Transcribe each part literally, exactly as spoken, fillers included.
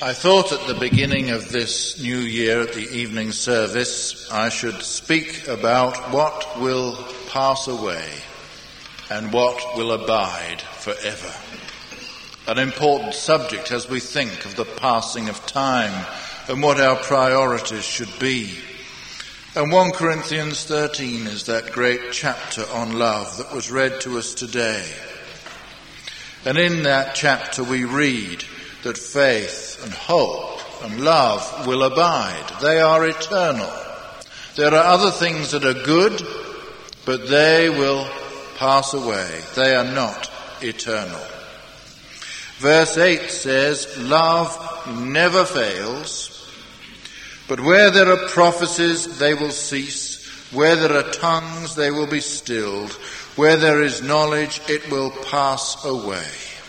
I thought at the beginning of this new year at the evening service I should speak about what will pass away and what will abide forever. An important subject as we think of the passing of time and what our priorities should be. And First Corinthians thirteen is that great chapter on love that was read to us today. And in that chapter we read that faith and hope and love will abide. They are eternal. There are other things that are good, but they will pass away. They are not eternal. Verse eight says, love never fails, but where there are prophecies, they will cease. Where there are tongues, they will be stilled. Where there is knowledge, it will pass away.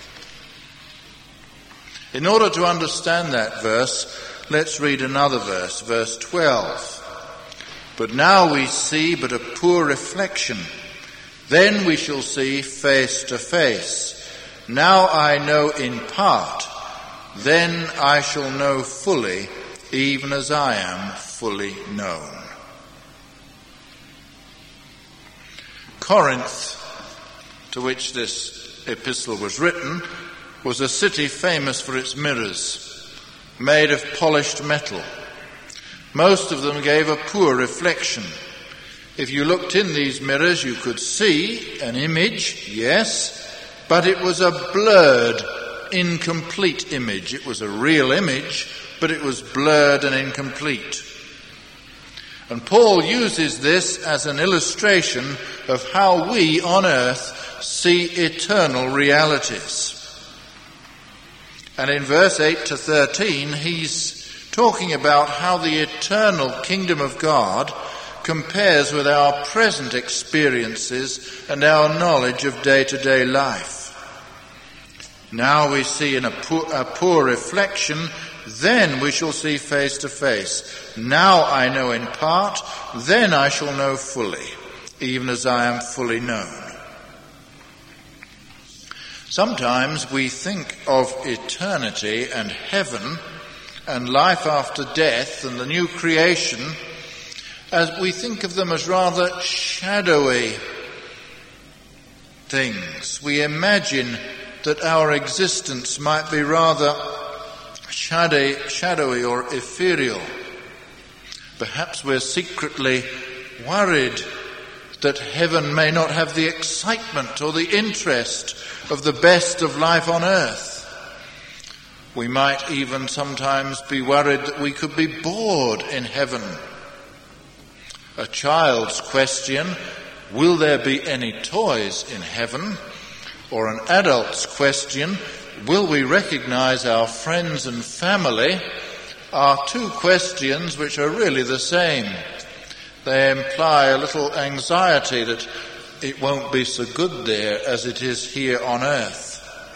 In order to understand that verse, let's read another verse, verse twelve. But now we see but a poor reflection. Then we shall see face to face. Now I know in part. Then I shall know fully, even as I am fully known. Corinth, to which this epistle was written, was a city famous for its mirrors, made of polished metal. Most of them gave a poor reflection. If you looked in these mirrors, you could see an image, yes, but it was a blurred, incomplete image. It was a real image, but it was blurred and incomplete. And Paul uses this as an illustration of how we on earth see eternal realities. And in verse eight to thirteen, he's talking about how the eternal kingdom of God compares with our present experiences and our knowledge of day-to-day life. Now we see in a poor, a poor reflection, then we shall see face to face. Now I know in part, then I shall know fully, even as I am fully known. Sometimes we think of eternity and heaven and life after death and the new creation as we think of them as rather shadowy things. We imagine that our existence might be rather shadowy, shadowy or ethereal. Perhaps we're secretly worried that heaven may not have the excitement or the interest of the best of life on earth. We might even sometimes be worried that we could be bored in heaven. A child's question, will there be any toys in heaven? Or an adult's question, will we recognize our friends and family? Are two questions which are really the same. They imply a little anxiety that it won't be so good there as it is here on earth.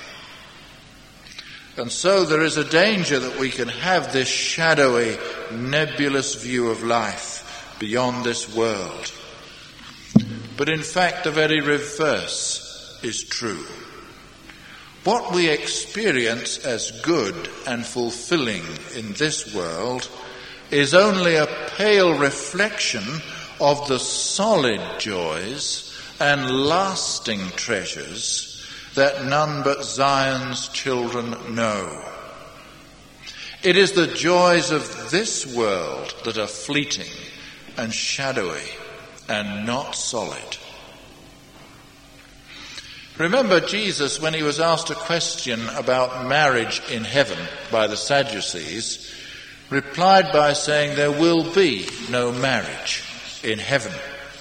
And so there is a danger that we can have this shadowy, nebulous view of life beyond this world. But in fact, the very reverse is true. What we experience as good and fulfilling in this world is only a pale reflection of the solid joys and lasting treasures that none but Zion's children know. It is the joys of this world that are fleeting and shadowy and not solid. Remember Jesus, when he was asked a question about marriage in heaven by the Sadducees, replied by saying there will be no marriage in heaven.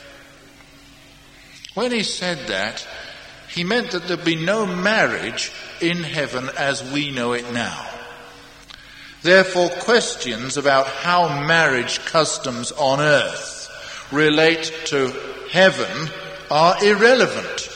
When he said that, he meant that there'd be no marriage in heaven as we know it now. Therefore, questions about how marriage customs on earth relate to heaven are irrelevant.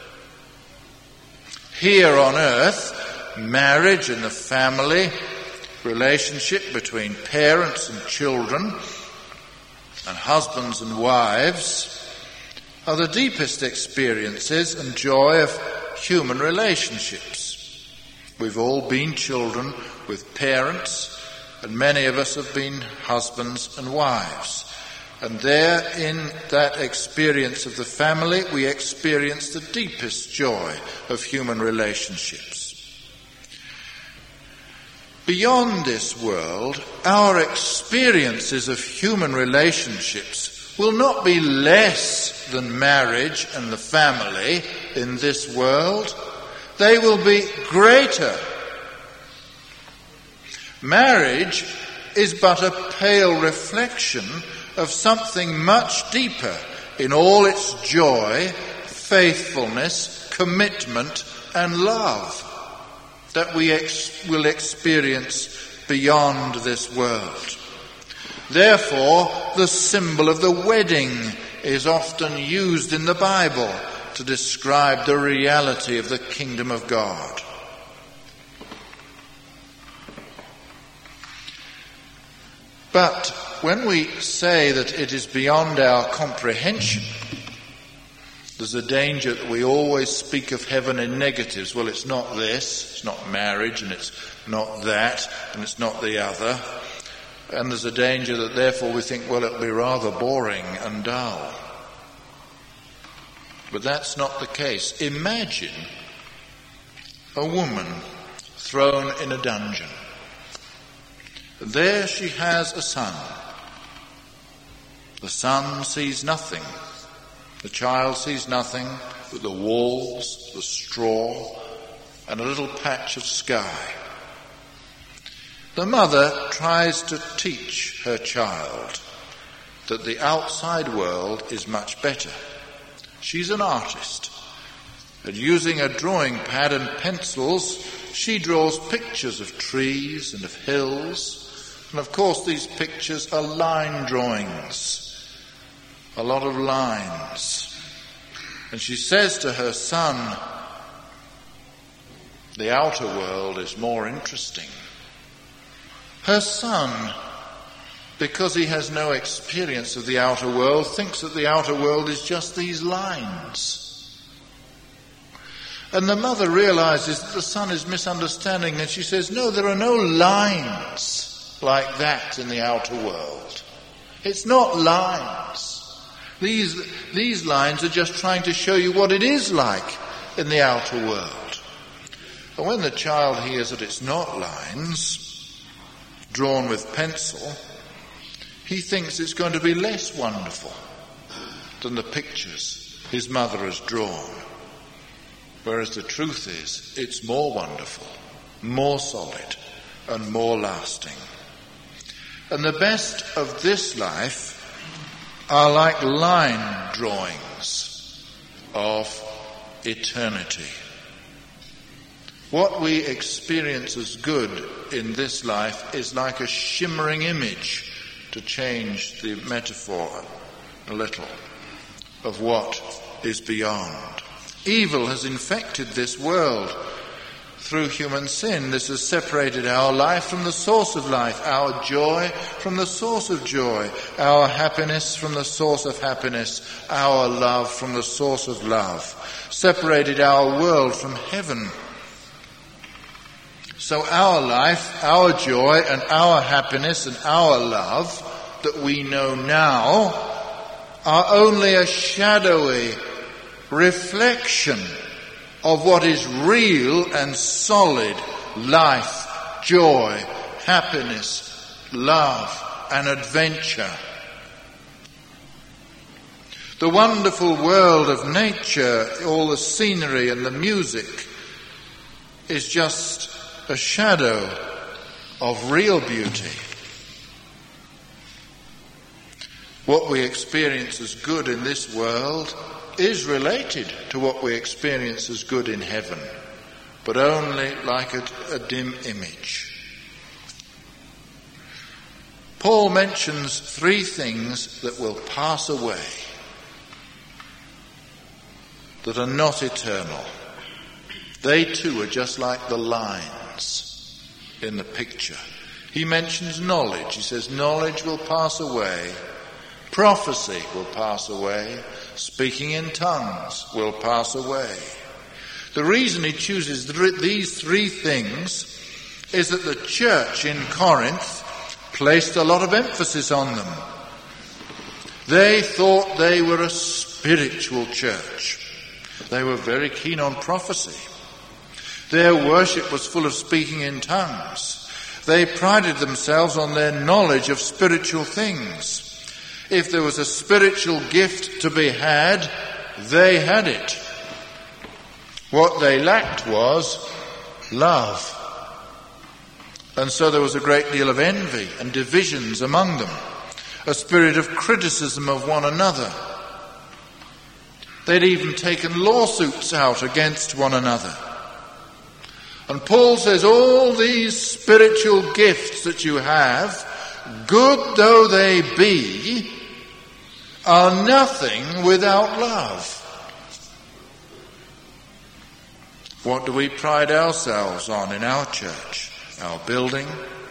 Here on earth, marriage and the family, relationship between parents and children, and husbands and wives, are the deepest experiences and joy of human relationships. We've all been children with parents, and many of us have been husbands and wives. And there, in that experience of the family, we experience the deepest joy of human relationships. Beyond this world, our experiences of human relationships will not be less than marriage and the family in this world. They will be greater. Marriage is but a pale reflection of something much deeper in all its joy, faithfulness, commitment, and love that we ex- will experience beyond this world. Therefore, the symbol of the wedding is often used in the Bible to describe the reality of the kingdom of God. But when we say that it is beyond our comprehension, there's a danger that we always speak of heaven in negatives. Well, it's not this, it's not marriage, and it's not that, and it's not the other. And there's a danger that therefore we think, well, it'll be rather boring and dull. But that's not the case. Imagine a woman thrown in a dungeon. There she has a son. The son sees nothing. The child sees nothing but the walls, the straw, and a little patch of sky. The mother tries to teach her child that the outside world is much better. She's an artist, and using a drawing pad and pencils, she draws pictures of trees and of hills. And of course these pictures are line drawings. A lot of lines. And she says to her son, the outer world is more interesting. Her son, because he has no experience of the outer world, thinks that the outer world is just these lines. And the mother realizes that the son is misunderstanding, and she says, no, there are no lines like that in the outer world. It's not lines. These, these lines are just trying to show you what it is like in the outer world. And when the child hears that it's not lines, drawn with pencil, he thinks it's going to be less wonderful than the pictures his mother has drawn. Whereas the truth is, it's more wonderful, more solid, and more lasting. And the best of this life are like line drawings of eternity. What we experience as good in this life is like a shimmering image, to change the metaphor a little, of what is beyond. Evil has infected this world through human sin. This has separated our life from the source of life, our joy from the source of joy, our happiness from the source of happiness, our love from the source of love, separated our world from heaven. So our life, our joy, and our happiness and our love that we know now are only a shadowy reflection of what is real and solid life, joy, happiness, love, and adventure. The wonderful world of nature, all the scenery and the music, is just a shadow of real beauty. What we experience as good in this world is related to what we experience as good in heaven, but only like a, a dim image. Paul mentions three things that will pass away, that are not eternal. They too are just like the lines in the picture. He mentions knowledge. He says knowledge will pass away, prophecy will pass away, speaking in tongues will pass away. The reason he chooses these three things is that the church in Corinth placed a lot of emphasis on them. They thought they were a spiritual church. They were very keen on prophecy. Their worship was full of speaking in tongues. They prided themselves on their knowledge of spiritual things. If there was a spiritual gift to be had, they had it. What they lacked was love. And so there was a great deal of envy and divisions among them, a spirit of criticism of one another. They'd even taken lawsuits out against one another. And Paul says, all these spiritual gifts that you have, good though they be, are nothing without love. What do we pride ourselves on in our church? Our building,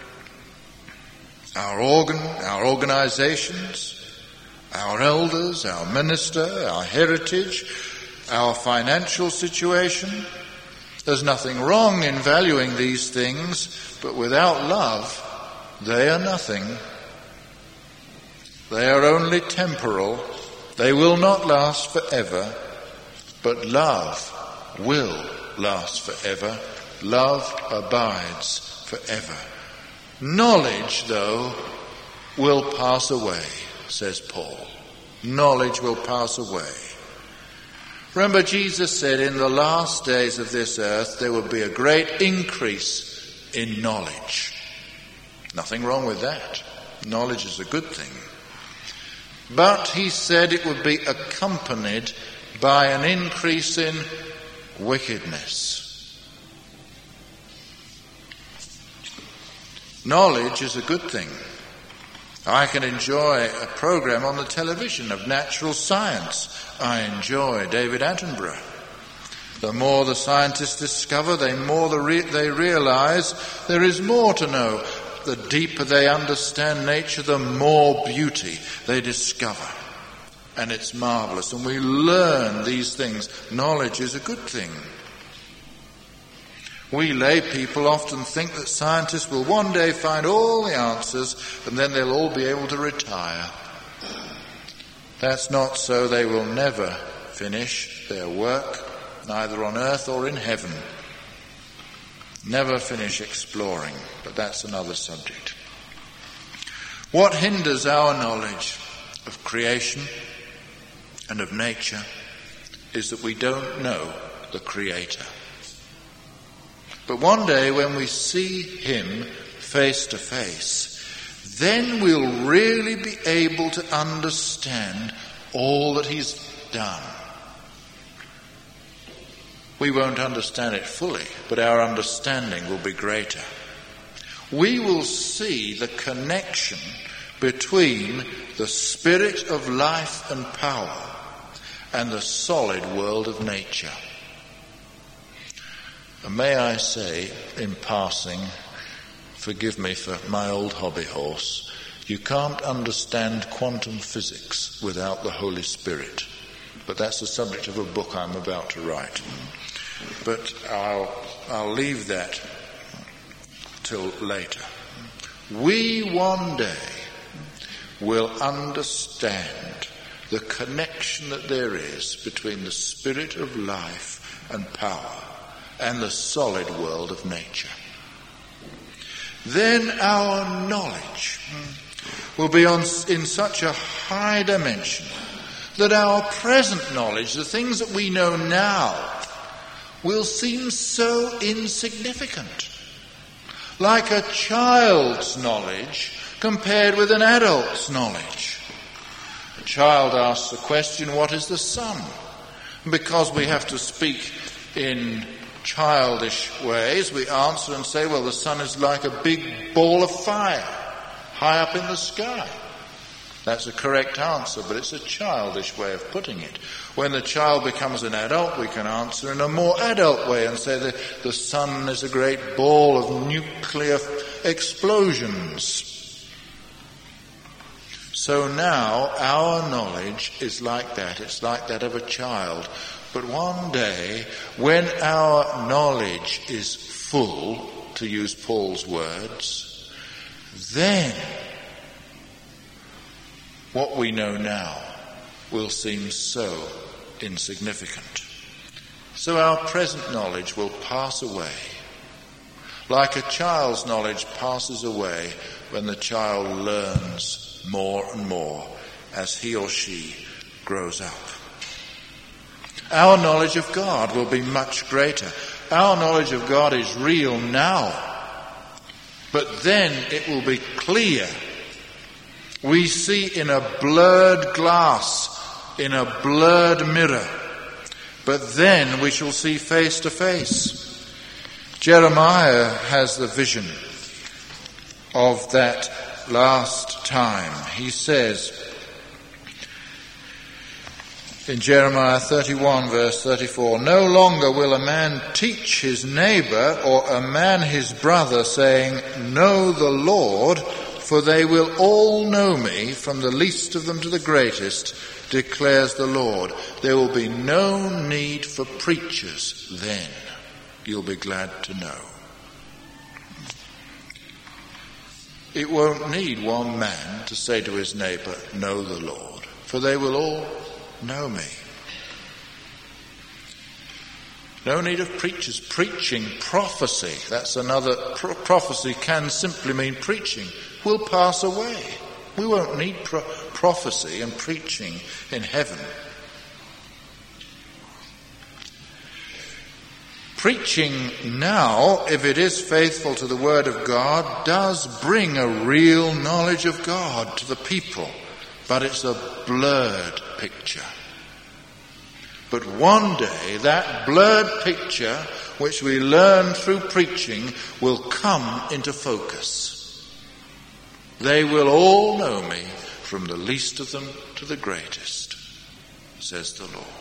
our organ, our organizations, our elders, our minister, our heritage, our financial situation. There's nothing wrong in valuing these things, but without love, they are nothing. They are only temporal. They will not last forever, but love will last forever. Love abides forever. Knowledge, though, will pass away, says Paul. Knowledge will pass away. Remember, Jesus said in the last days of this earth there will be a great increase in knowledge. Nothing wrong with that. Knowledge is a good thing. But he said it would be accompanied by an increase in wickedness. Knowledge is a good thing. I can enjoy a program on the television of natural science. I enjoy David Attenborough. The more the scientists discover, the more the re- they realize there is more to know. The deeper they understand nature, the more beauty they discover. And it's marvelous. And we learn these things. Knowledge is a good thing. We lay people often think that scientists will one day find all the answers and then they'll all be able to retire. That's not so. They will never finish their work, neither on earth or in heaven. Never finish exploring, but that's another subject. What hinders our knowledge of creation and of nature is that we don't know the Creator. But one day when we see him face to face, then we'll really be able to understand all that he's done. We won't understand it fully, but our understanding will be greater. We will see the connection between the spirit of life and power and the solid world of nature. And may I say, in passing, forgive me for my old hobby horse, you can't understand quantum physics without the Holy Spirit. But that's the subject of a book I'm about to write. But I'll, I'll leave that till later. We one day will understand the connection that there is between the spirit of life and power and the solid world of nature. Then our knowledge will be on, in such a high dimension that our present knowledge, the things that we know now, will seem so insignificant. Like a child's knowledge compared with an adult's knowledge. A child asks the question, what is the sun? And because we have to speak in childish ways, we answer and say, well, the sun is like a big ball of fire high up in the sky. That's a correct answer, but it's a childish way of putting it. When the child becomes an adult, we can answer in a more adult way and say that the sun is a great ball of nuclear explosions. So now our knowledge is like that. It's like that of a child. But one day, when our knowledge is full, to use Paul's words, then what we know now will seem so insignificant. So our present knowledge will pass away, like a child's knowledge passes away when the child learns more and more as he or she grows up. Our knowledge of God will be much greater. Our knowledge of God is real now, but then it will be clear. We see in a blurred glass, in a blurred mirror, but then we shall see face to face. Jeremiah has the vision of that last time. He says in Jeremiah thirty-one verse thirty-four, "No longer will a man teach his neighbor or a man his brother, saying, 'Know the Lord,' for they will all know me, from the least of them to the greatest, declares the Lord." There will be no need for preachers then, you'll be glad to know. It won't need one man to say to his neighbor, "Know the Lord," for they will all know me. No need of preachers preaching prophecy. That's another, pro- prophecy can simply mean preaching. Will pass away. We won't need pro- prophecy and preaching in heaven. Preaching now, if it is faithful to the Word of God, does bring a real knowledge of God to the people, but it's a blurred picture. But one day, that blurred picture, which we learn through preaching, will come into focus. They will all know me, from the least of them to the greatest, says the Lord.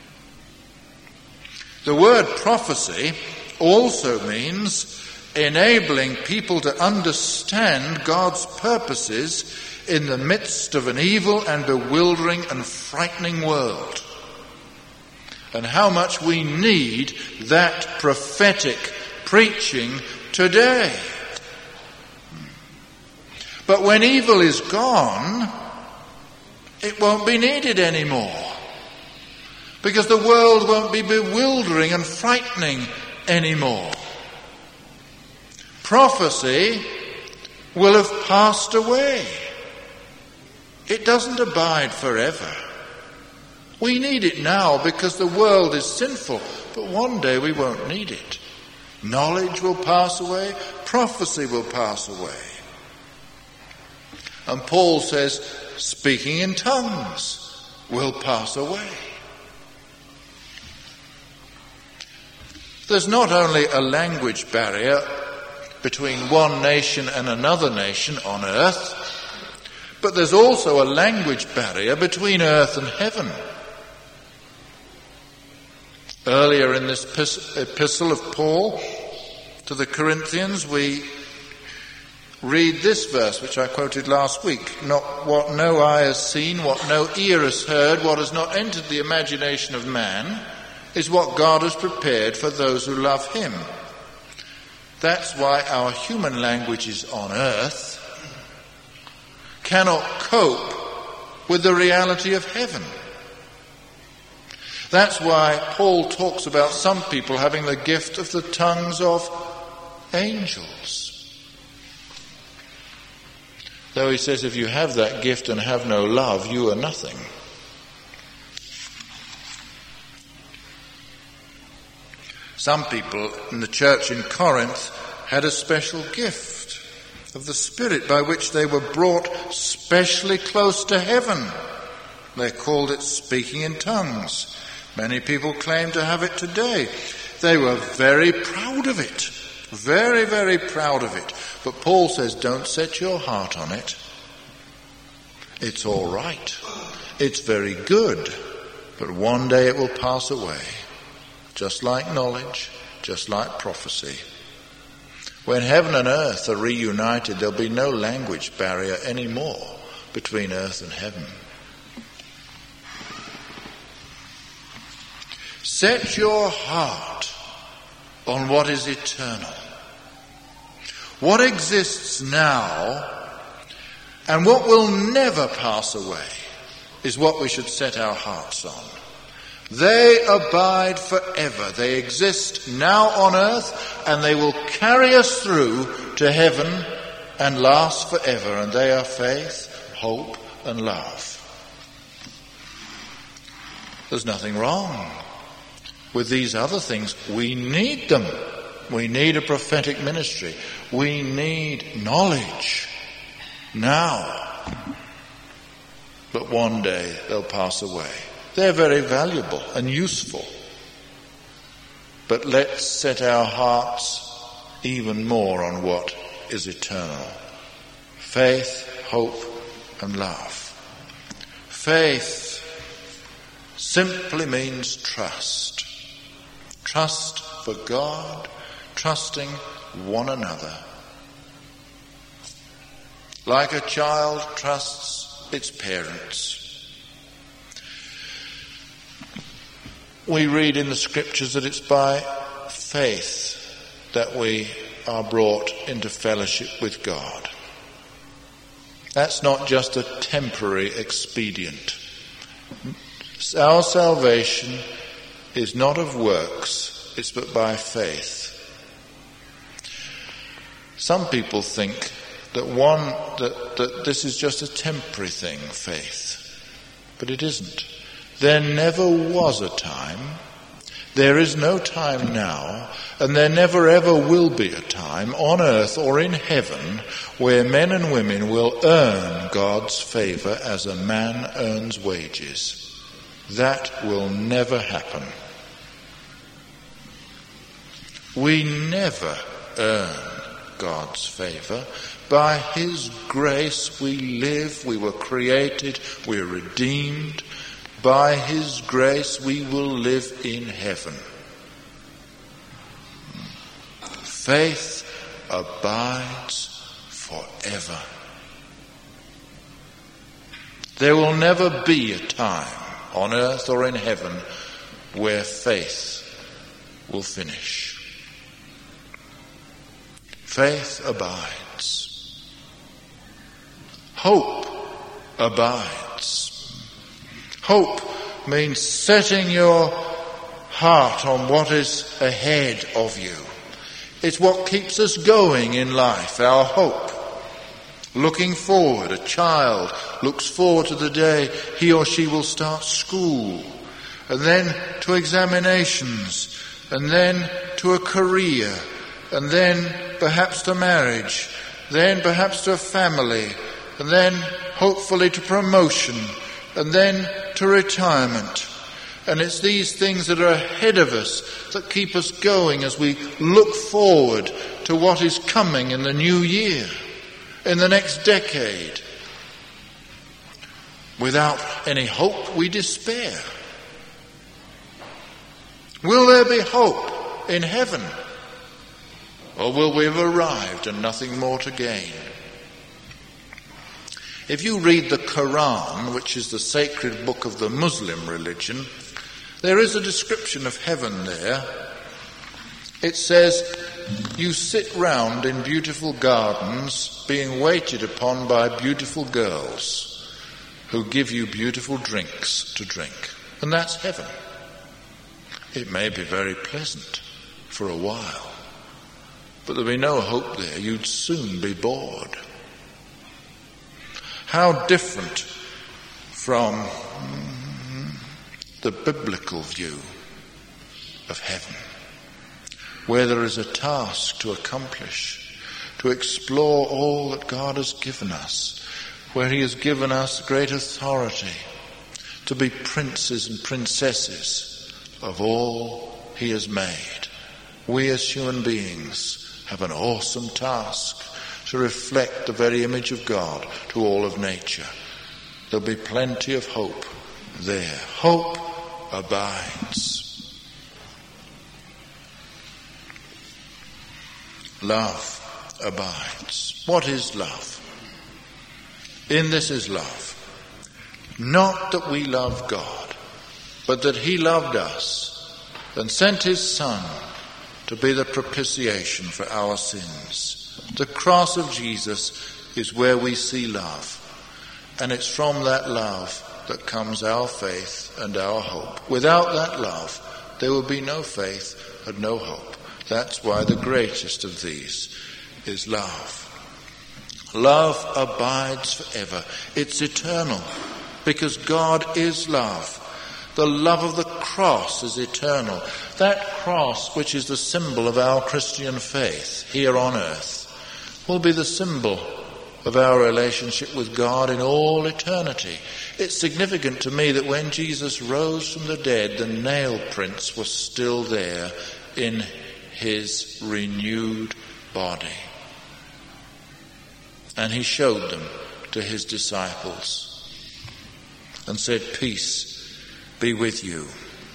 The word prophecy also means enabling people to understand God's purposes in the midst of an evil and bewildering and frightening world. And how much we need that prophetic preaching today. But when evil is gone, it won't be needed anymore. Because the world won't be bewildering and frightening anymore. Prophecy will have passed away. It doesn't abide forever. We need it now because the world is sinful, but one day we won't need it. Knowledge will pass away, prophecy will pass away. And Paul says, speaking in tongues will pass away. There's not only a language barrier between one nation and another nation on earth, but there's also a language barrier between earth and heaven. Earlier in this epistle of Paul to the Corinthians, we read this verse, which I quoted last week. "Not what no eye has seen, what no ear has heard, what has not entered the imagination of man, is what God has prepared for those who love him." That's why our human languages on earth cannot cope with the reality of heaven. That's why Paul talks about some people having the gift of the tongues of angels. Though he says if you have that gift and have no love, you are nothing. Some people in the church in Corinth had a special gift of the Spirit by which they were brought specially close to heaven. They called it speaking in tongues. Many people claim to have it today. They were very proud of it. Very, very proud of it. But Paul says, don't set your heart on it. It's all right. It's very good. But one day it will pass away. Just like knowledge, just like prophecy. When heaven and earth are reunited, there'll be no language barrier anymore between earth and heaven. Set your heart on what is eternal. What exists now and what will never pass away is what we should set our hearts on. They abide forever. They exist now on earth, and they will carry us through to heaven and last forever. And they are faith, hope, and love. There's nothing wrong with these other things. We need them. We need a prophetic ministry. We need knowledge now. But one day they'll pass away. They're very valuable and useful. But let's set our hearts even more on what is eternal. Faith, hope, and love. Faith simply means trust. Trust for God, trusting one another. Like a child trusts its parents. We read in the scriptures that it's by faith that we are brought into fellowship with God. That's not just a temporary expedient. Our salvation is not of works, it's but by faith. Some people think that one that, that this is just a temporary thing, faith. But it isn't. There never was a time, there is no time now, and there never ever will be a time on earth or in heaven where men and women will earn God's favour as a man earns wages. That will never happen. We never earn God's favour. By His grace we live, we were created, we are redeemed. By His grace we will live in heaven. Faith abides forever. There will never be a time on earth or in heaven where faith will finish. Faith abides. Hope abides. Hope means setting your heart on what is ahead of you. It's what keeps us going in life, our hope. Looking forward, a child looks forward to the day he or she will start school, and then to examinations, and then to a career, and then perhaps to marriage, then perhaps to a family, and then hopefully to promotion, and then to retirement. And it's these things that are ahead of us that keep us going as we look forward to what is coming in the new year, in the next decade. Without any hope, we despair. Will there be hope in heaven? Or will we have arrived and nothing more to gain? If you read the Quran, which is the sacred book of the Muslim religion, there is a description of heaven there. It says, you sit round in beautiful gardens being waited upon by beautiful girls who give you beautiful drinks to drink. And that's heaven. It may be very pleasant for a while, but there'll be no hope there. You'd soon be bored. How different from the biblical view of heaven, where there is a task to accomplish, to explore all that God has given us, where He has given us great authority to be princes and princesses of all He has made. We as human beings have an awesome task to reflect the very image of God to all of nature. There'll be plenty of hope there. Hope abides. Love abides. What is love? In this is love. Not that we love God, but that he loved us and sent his Son to be the propitiation for our sins. The cross of Jesus is where we see love. And it's from that love that comes our faith and our hope. Without that love, there will be no faith and no hope. That's why the greatest of these is love. Love abides forever. It's eternal because God is love. The love of the cross is eternal. That cross, which is the symbol of our Christian faith here on earth, will be the symbol of our relationship with God in all eternity. It's significant to me that when Jesus rose from the dead, the nail prints were still there in his renewed body. And he showed them to his disciples and said, "Peace be with you."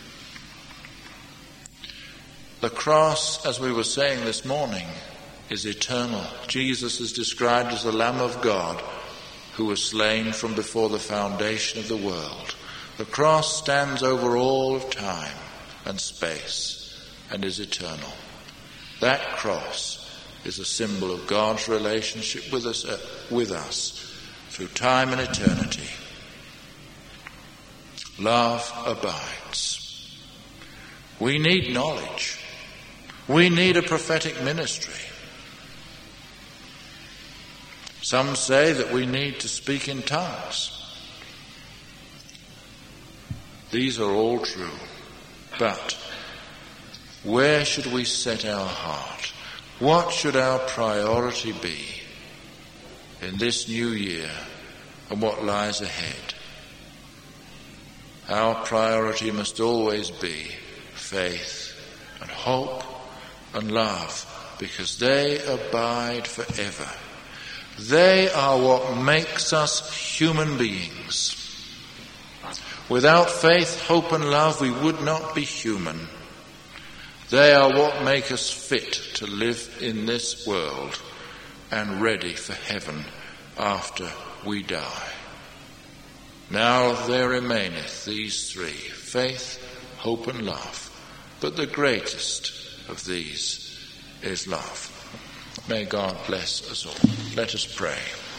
The cross, as we were saying this morning, is eternal. Jesus is described as the Lamb of God who was slain from before the foundation of the world. The cross stands over all of time and space and is eternal. That cross is a symbol of God's relationship with us, uh, with us through time and eternity. Love abides. We need knowledge. We need a prophetic ministry. Some say that we need to speak in tongues. These are all true. But where should we set our heart? What should our priority be in this new year and what lies ahead? Our priority must always be faith and hope and love, because they abide forever. They are what makes us human beings. Without faith, hope and love, we would not be human. They are what make us fit to live in this world and ready for heaven after we die. Now there remaineth these three, faith, hope and love. But the greatest of these is love. May God bless us all. Let us pray.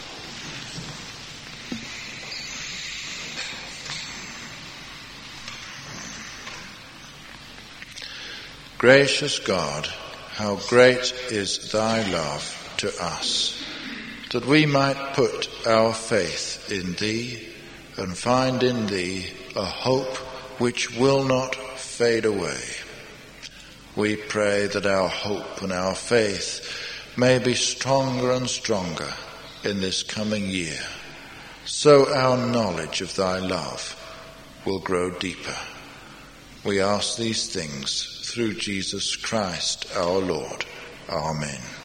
Gracious God, how great is thy love to us, that we might put our faith in thee and find in thee a hope which will not fade away. We pray that our hope and our faith may be stronger and stronger in this coming year, so our knowledge of thy love will grow deeper. We ask these things through Jesus Christ our Lord. Amen.